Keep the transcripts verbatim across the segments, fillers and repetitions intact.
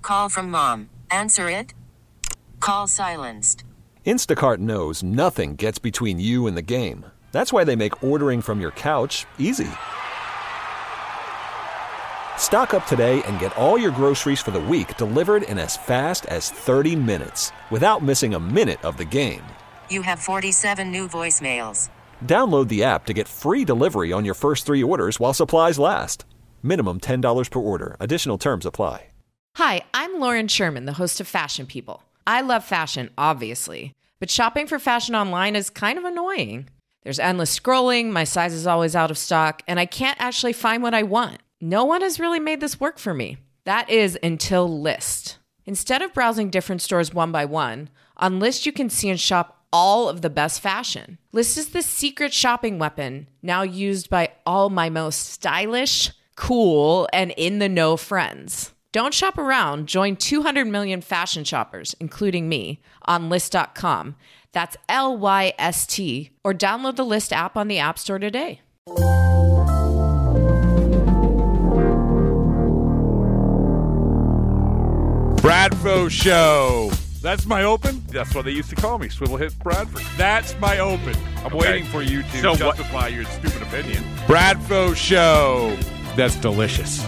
Call from mom. Answer it. Call silenced. Instacart knows nothing gets between you and the game. That's why they make ordering from your couch easy. Stock up today and get all your groceries for the week delivered in as fast as thirty minutes without missing a minute of the game. You have forty-seven new voicemails. Download the app to get free delivery on your first three orders while supplies last. Minimum ten dollars per order. Additional terms apply. Hi, I'm Lauren Sherman, the host of Fashion People. I love fashion, obviously, but shopping for fashion online is kind of annoying. There's endless scrolling, my size is always out of stock, and I can't actually find what I want. No one has really made this work for me. That is until Lyst. Instead of browsing different stores one by one, on Lyst you can see and shop all of the best fashion. Lyst is the secret shopping weapon now used by all my most stylish, cool, and in-the-know friends. Don't shop around. Join two hundred million fashion shoppers, including me, on Lyst dot com. That's L Y S T. Or download the Lyst app on the App Store today. Bradfo Show. That's my open? That's what they used to call me, Swivel Hit Bradford. That's my open. I'm okay. Waiting for you to so justify what? Your stupid opinion. Bradfo Show. That's delicious.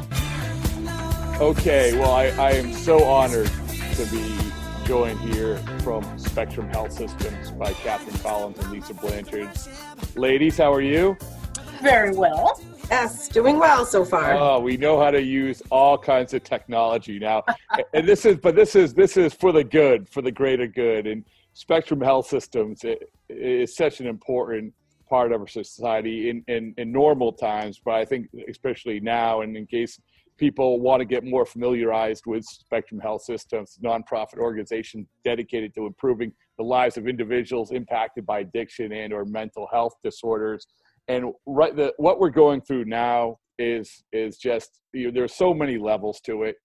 Okay, well, I, I am so honored to be joined here from Spectrum Health Systems by Catherine Collins and Lisa Blanchard. Ladies, how are you? Very well. Yes, doing well so far. Oh, we know how to use all kinds of technology now. and this is, but this is, this is for the good, for the greater good. And Spectrum Health Systems it, it is such an important part of our society in, in, in normal times, but I think especially now, and in case people want to get more familiarized with Spectrum Health Systems, a nonprofit organization dedicated to improving the lives of individuals impacted by addiction and or mental health disorders. And right, the, what we're going through now is is just, you know, there's so many levels to it.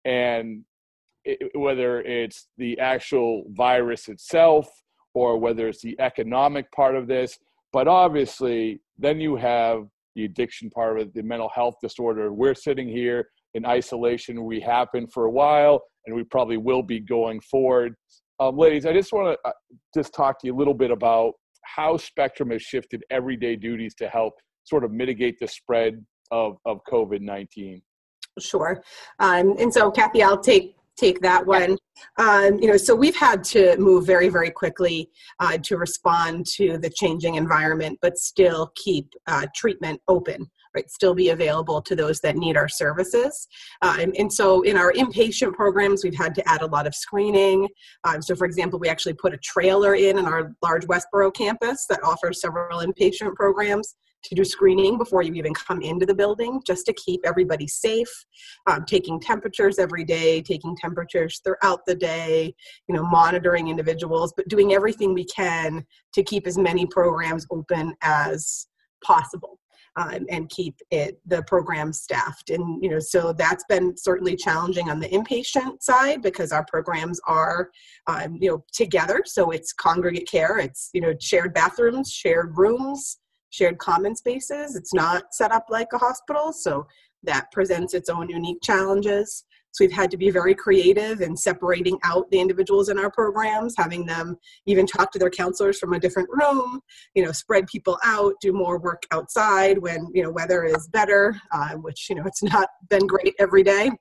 And it, whether it's the actual virus itself or whether it's the economic part of this, but obviously then you have the addiction part of it, the mental health disorder. We're sitting here in isolation. We have been for a while, and we probably will be going forward. Um, ladies, I just want to uh, just talk to you a little bit about how Spectrum has shifted everyday duties to help sort of mitigate the spread of, of COVID nineteen. Sure. Um, and so, Kathy, I'll take take that one. Um, you know, so we've had to move very, very quickly uh, to respond to the changing environment, but still keep uh, treatment open, right? Still be available to those that need our services. Um, and so in our inpatient programs, we've had to add a lot of screening. Um, so for example, we actually put a trailer in in our large Westboro campus that offers several inpatient programs to do screening before you even come into the building, just to keep everybody safe, um, taking temperatures every day, taking temperatures throughout the day, you know, monitoring individuals, but doing everything we can to keep as many programs open as possible. Um, and keep it the program staffed. And, you know, so that's been certainly challenging on the inpatient side because our programs are, um, you know, together. So it's congregate care, it's, you know, shared bathrooms, shared rooms, shared common spaces. It's not set up like a hospital. So that presents its own unique challenges. So we've had to be very creative in separating out the individuals in our programs, having them even talk to their counselors from a different room, you know, spread people out, do more work outside when, you know, weather is better, uh, which, you know, it's not been great every day.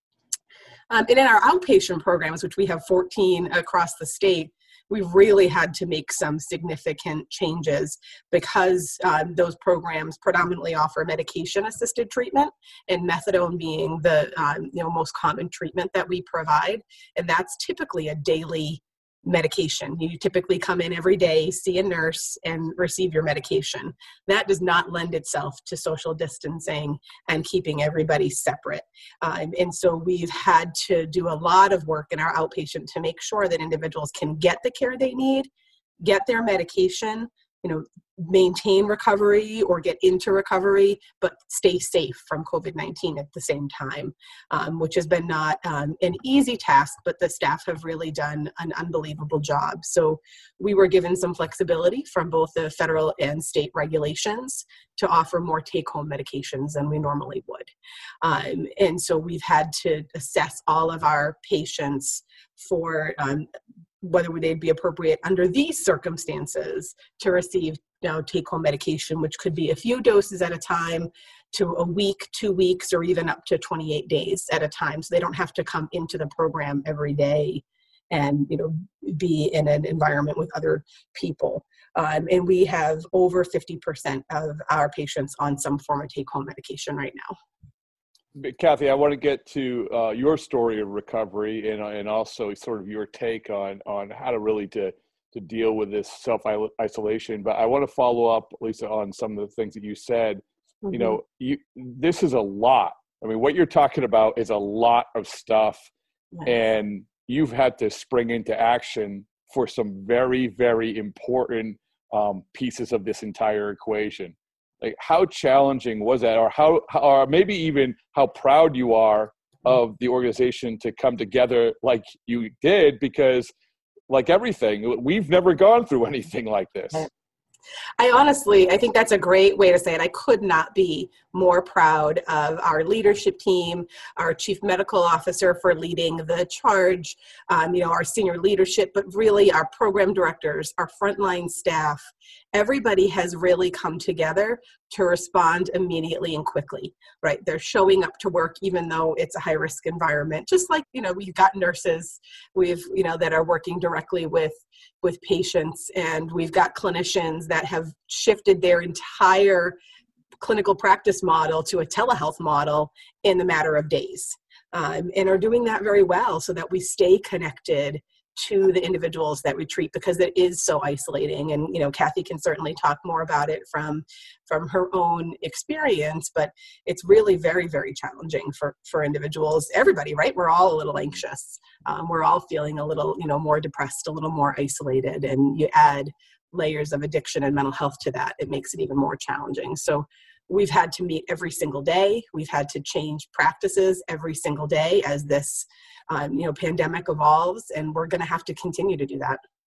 Um, and in our outpatient programs, which we have fourteen across the state, we've really had to make some significant changes because um, those programs predominantly offer medication-assisted treatment, and methadone being the um, you know most common treatment that we provide, and that's typically a daily medication. You typically come in every day, see a nurse, and receive your medication. That does not lend itself to social distancing and keeping everybody separate. Um, and so we've had to do a lot of work in our outpatient to make sure that individuals can get the care they need, get their medication, you know, maintain recovery or get into recovery, but stay safe from COVID nineteen at the same time, um, which has been not um, an easy task, but the staff have really done an unbelievable job. So we were given some flexibility from both the federal and state regulations to offer more take-home medications than we normally would. Um, and so we've had to assess all of our patients for um, whether they'd be appropriate under these circumstances to receive, you know, take-home medication, which could be a few doses at a time to a week, two weeks, or even up to twenty-eight days at a time. So they don't have to come into the program every day and, you know, be in an environment with other people. Um, and we have over fifty percent of our patients on some form of take-home medication right now. Kathy, I want to get to uh, your story of recovery and and also sort of your take on on how to really to to deal with this self-isolation. But I want to follow up, Lisa, on some of the things that you said. Mm-hmm. You know, you this is a lot. I mean, what you're talking about is a lot of stuff, yes. And you've had to spring into action for some very, very important um, pieces of this entire equation. Like, how challenging was that, or how, how, or maybe even how proud you are of the organization to come together like you did? Because, like everything, we've never gone through anything like this. I honestly, I think that's a great way to say it. I could not be more proud of our leadership team, our chief medical officer for leading the charge, um, you know, our senior leadership, but really our program directors, our frontline staff. Everybody has really come together to respond immediately and quickly, right? They're showing up to work even though it's a high-risk environment. Just like, you know, we've got nurses, we've, you know, that are working directly with, with patients, and we've got clinicians that have shifted their entire clinical practice model to a telehealth model in the matter of days, um, and are doing that very well so that we stay connected to the individuals that we treat, because it is so isolating. And, you know, Kathy can certainly talk more about it from, from her own experience, but it's really very, very challenging for, for individuals, everybody, right? We're all a little anxious. Um, we're all feeling a little, you know, more depressed, a little more isolated, and you add layers of addiction and mental health to that, it makes it even more challenging. So we've had to meet every single day. We've had to change practices every single day as this Um, you know, pandemic evolves, and we're going to have to continue to do that.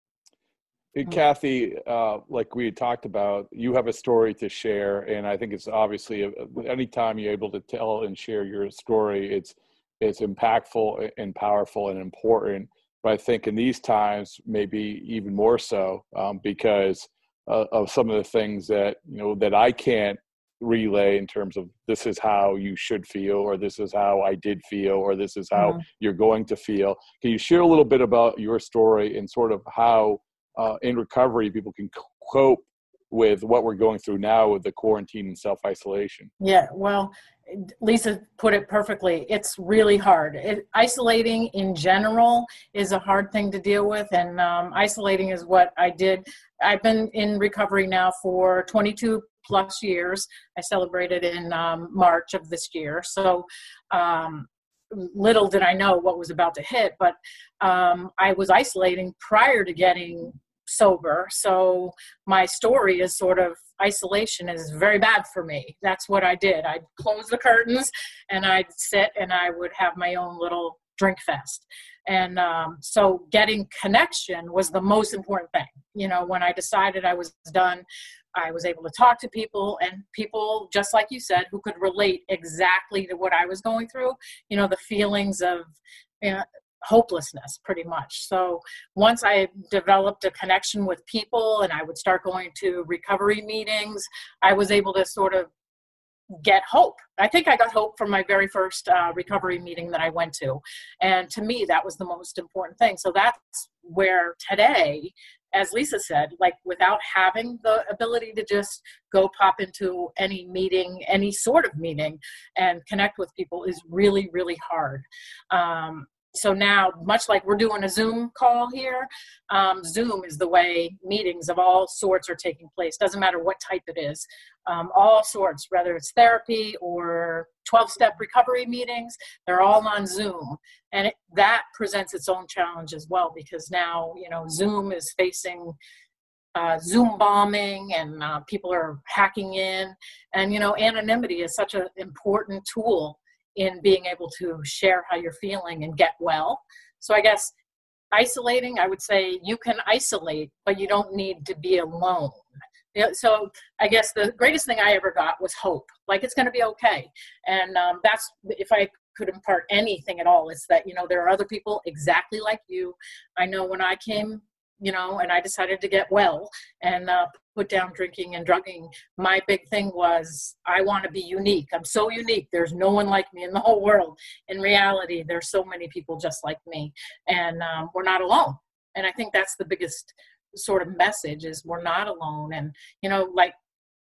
Hey, Kathy, uh, like we had talked about, you have a story to share, and I think it's obviously, anytime you're able to tell and share your story, it's it's impactful and powerful and important. But I think in these times, maybe even more so, um, because uh, of some of the things that, you know, that I can't relay in terms of this is how you should feel, or this is how I did feel, or this is how mm-hmm. you're going to feel. Can you share a little bit about your story and sort of how uh, in recovery people can cope with what we're going through now with the quarantine and self-isolation? Yeah, well, Lisa put it perfectly. It's really hard. It, isolating in general is a hard thing to deal with, and um, isolating is what I did. I've been in recovery now for twenty-two plus years. I celebrated in um, March of this year. So um, little did I know what was about to hit, but um, I was isolating prior to getting sober. So my story is sort of, isolation is very bad for me. That's what I did. I'd close the curtains and I'd sit and I would have my own little drink fest. And um, so getting connection was the most important thing. You know, when I decided I was done, I was able to talk to people, and people, just like you said, who could relate exactly to what I was going through, you know, the feelings of, you know, hopelessness pretty much. So once I developed a connection with people and I would start going to recovery meetings, I was able to sort of get hope. I think I got hope from my very first uh, recovery meeting that I went to. And to me, that was the most important thing. So that's where today, as Lisa said, like without having the ability to just go pop into any meeting, any sort of meeting and connect with people is really, really hard. Um, So now, much like we're doing a Zoom call here, um, Zoom is the way meetings of all sorts are taking place. Doesn't matter what type it is, um, all sorts, whether it's therapy or twelve-step recovery meetings, they're all on Zoom. And it, that presents its own challenge as well, because now, you know, Zoom is facing uh, Zoom bombing and uh, people are hacking in. And, you know, anonymity is such an important tool in being able to share how you're feeling and get well. So I guess isolating, I would say you can isolate, but you don't need to be alone. You know, so I guess the greatest thing I ever got was hope, like it's going to be okay. And um, that's, if I could impart anything at all, it's that, you know, there are other people exactly like you. I know when I came, you know, and I decided to get well and uh, put down drinking and drugging, my big thing was I want to be unique. I'm so unique. There's no one like me in the whole world. In reality, there's so many people just like me, and um, we're not alone. And I think that's the biggest sort of message, is we're not alone. And, you know, like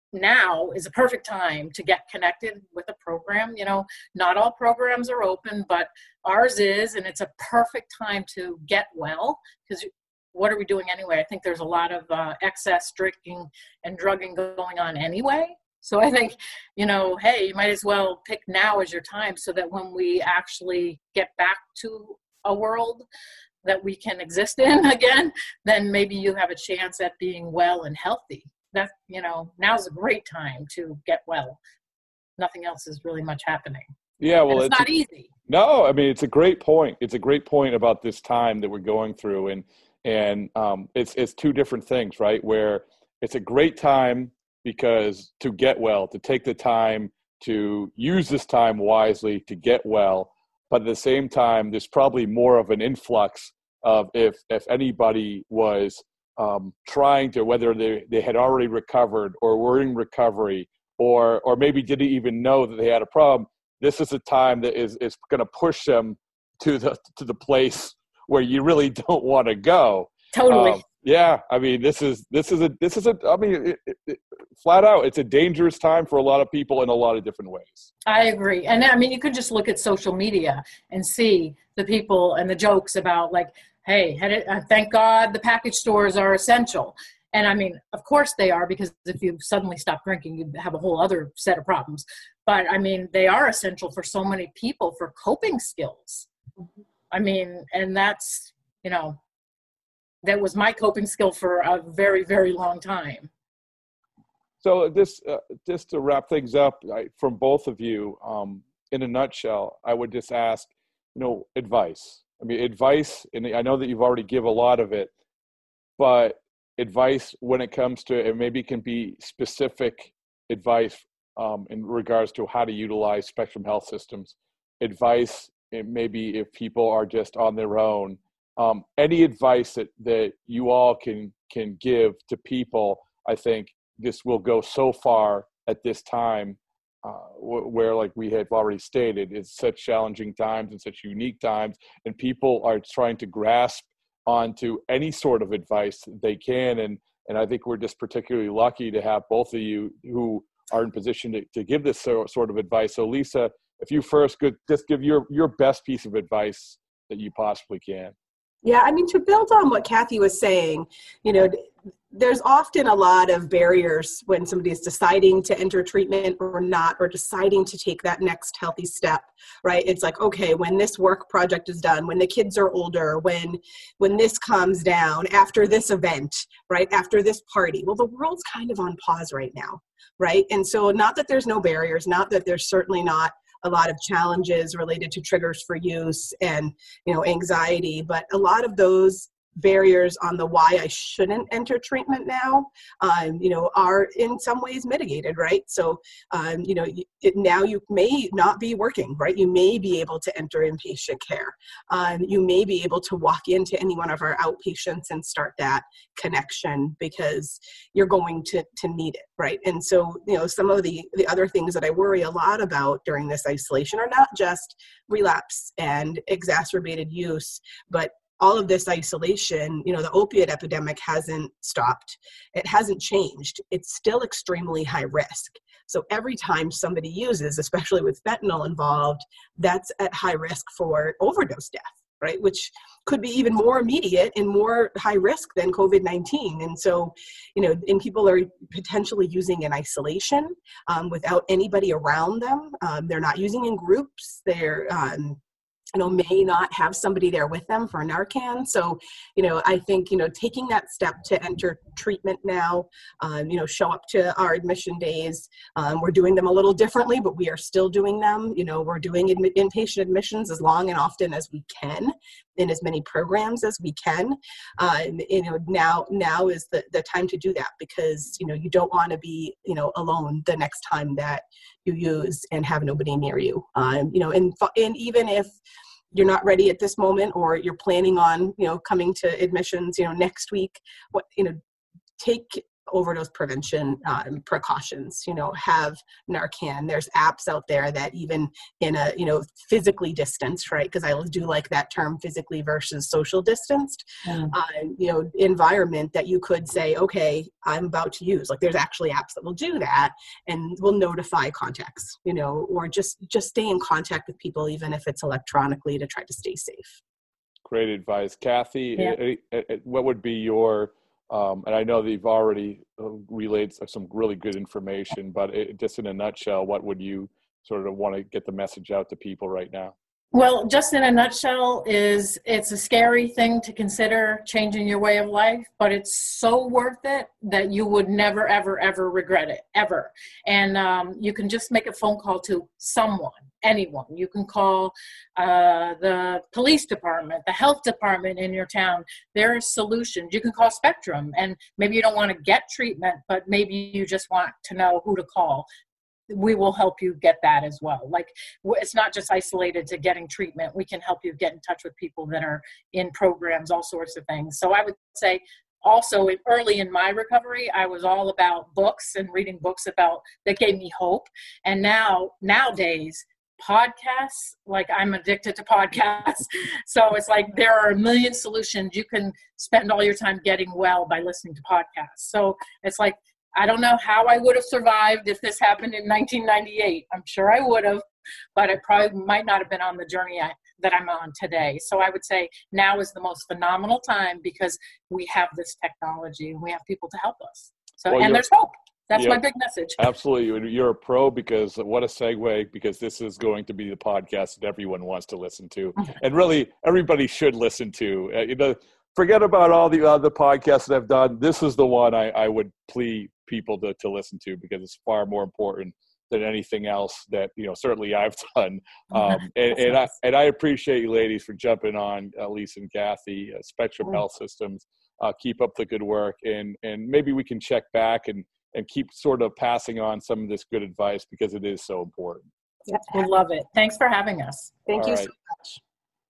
now is a perfect time to get connected with a program. You know, not all programs are open, but ours is, and it's a perfect time to get well, because what are we doing anyway? I think there's a lot of uh, excess drinking and drugging going on anyway. So I think, you know, hey, you might as well pick now as your time, so that when we actually get back to a world that we can exist in again, then maybe you have a chance at being well and healthy. That, you know, now's a great time to get well. Nothing else is really much happening. Yeah, well, and it's, it's not a, easy. No, I mean, it's a great point. It's a great point about this time that we're going through. And And um, it's it's two different things, right? Where it's a great time because to get well, to take the time to use this time wisely to get well. But at the same time, there's probably more of an influx of if if anybody was um, trying to, whether they, they had already recovered or were in recovery, or or maybe didn't even know that they had a problem. This is a time that is is going to push them to the to the place where you really don't want to go. Totally. Um, yeah. I mean, this is, this is a, this is a, I mean, it, it, it, flat out, it's a dangerous time for a lot of people in a lot of different ways. I agree. And I mean, you could just look at social media and see the people and the jokes about like, hey, had it, uh, thank God the package stores are essential. And I mean, of course they are, because if you suddenly stop drinking, you have a whole other set of problems. But I mean, they are essential for so many people for coping skills. Mm-hmm. I mean, and that's, you know, that was my coping skill for a very, very long time. So this, uh, just to wrap things up, I, from both of you, um, in a nutshell, I would just ask, you know, advice. I mean, advice, and I know that you've already give a lot of it, but advice when it comes to, it maybe can be specific advice um, in regards to how to utilize Spectrum Health Systems. Advice, and maybe if people are just on their own, um, any advice that, that you all can can give to people, I think this will go so far at this time, uh, where, like we have already stated, it's such challenging times and such unique times, and people are trying to grasp onto any sort of advice they can. And and I think we're just particularly lucky to have both of you who are in position to, to give this sort of advice. So Lisa, if you first could just give your, your best piece of advice that you possibly can. Yeah, I mean, to build on what Kathy was saying, you know, there's often a lot of barriers when somebody is deciding to enter treatment or not, or deciding to take that next healthy step, right? It's like, okay, when this work project is done, when the kids are older, when when this calms down, after this event, right? After this party, well, the world's kind of on pause right now, right? And so not that there's no barriers, not that there's certainly not a lot of challenges related to triggers for use and, you know, anxiety, but a lot of those barriers on the why I shouldn't enter treatment now, um, you know, are in some ways mitigated, right? So, um, you know, it, now you may not be working, right? You may be able to enter inpatient care. Um, you may be able to walk into any one of our outpatients and start that connection because you're going to, to need it, right? And so, you know, some of the, the other things that I worry a lot about during this isolation are not just relapse and exacerbated use, but all of this isolation. You know, the opiate epidemic hasn't stopped. It hasn't changed. It's still extremely high risk. So every time somebody uses, especially with fentanyl involved, that's at high risk for overdose death, right? Which could be even more immediate and more high risk than COVID nineteen. And so, you know, and people are potentially using in isolation um, without anybody around them. Um, they're not using in groups. They're, um, you know, may not have somebody there with them for Narcan. So, you know, I think, you know, taking that step to enter treatment now, um, you know, show up to our admission days. Um, we're doing them a little differently, but we are still doing them. You know, we're doing in- inpatient admissions as long and often as we can, in as many programs as we can. Um, you know, now, now is the, the time to do that, because, you know, you don't want to be, you know, alone the next time that you use and have nobody near you. Um, you know, and, and even if you're not ready at this moment, or you're planning on, you know, coming to admissions, you know, next week, what, you know, take overdose prevention um, precautions, you know, have Narcan. There's apps out there that even in a, you know, physically distanced, right? Because I do like that term, physically versus social distanced, mm. uh, you know, environment that you could say, okay, I'm about to use. Like, there's actually apps that will do that and will notify contacts, you know, or just, just stay in contact with people, even if it's electronically, to try to stay safe. Great advice. Kathy, yeah. it, it, it, what would be your Um, and I know that you've already relayed some really good information, but it, just in a nutshell, what would you sort of want to get the message out to people right now? Well, just in a nutshell, is it's a scary thing to consider, changing your way of life, but it's so worth it that you would never, ever, ever regret it, ever. And um, you can just make a phone call to someone, anyone. You can call uh, the police department, the health department in your town. There are solutions. You can call Spectrum, and maybe you don't want to get treatment, but maybe you just want to know who to call. We will help you get that as well. Like, it's not just isolated to getting treatment. We can help you get in touch with people that are in programs, all sorts of things. So I would say also, early in my recovery, I was all about books and reading books about that gave me hope. And now, nowadays, podcasts, like, I'm addicted to podcasts. So it's like there are a million solutions. You can spend all your time getting well by listening to podcasts. So it's like, I don't know how I would have survived if this happened in nineteen ninety-eight. I'm sure I would have, but I probably might not have been on the journey I, that I'm on today. So I would say now is the most phenomenal time, because we have this technology and we have people to help us. So, well, and there's hope. That's my big message. Absolutely. You're a pro, because what a segue, because this is going to be the podcast that everyone wants to listen to. And really, everybody should listen to. Uh, you know, forget about all the other podcasts that I've done. This is the one I, I would plead people to, to listen to, because it's far more important than anything else that, you know, certainly I've done. Um, and, and, I, and I appreciate you ladies for jumping on, uh, Lisa and Kathy, uh, Spectrum Health Systems. Uh, keep up the good work, and, and maybe we can check back and, and keep sort of passing on some of this good advice, because it is so important. Yep, we love it. Thanks for having us. Thank All you right. so much.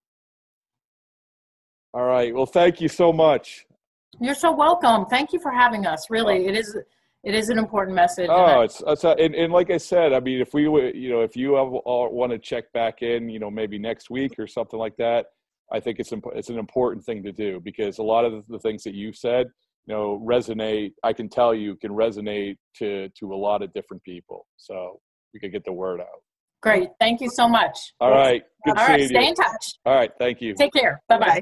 All right. Well, thank you so much. You're so welcome. Thank you for having us. Really, it is it is an important message. Oh, it's, it's a, and, and like I said, I mean, if we were, you know, if you have, all want to check back in, you know, maybe next week or something like that, I think it's imp- it's an important thing to do, because a lot of the, the things that you said, you know, resonate. I can tell you can resonate to to a lot of different people. So we could get the word out. Great. Thank you so much. All right. Good All seeing right. you. Stay in touch. All right. Thank you. Take care. Bye-bye.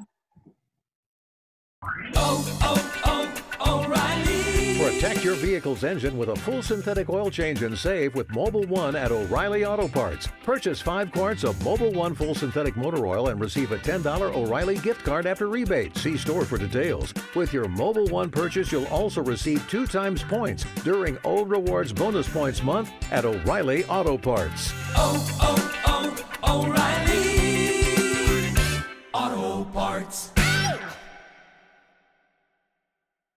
Oh, oh, oh, O'Reilly. Protect your vehicle's engine with a full synthetic oil change and save with Mobil one at O'Reilly Auto Parts. Purchase five quarts of Mobil one full synthetic motor oil and receive a ten dollars O'Reilly gift card after rebate. See store for details. With your Mobil one purchase, you'll also receive two times points during O Rewards Bonus Points Month at O'Reilly Auto Parts. Oh, oh, oh, O'Reilly Auto Parts.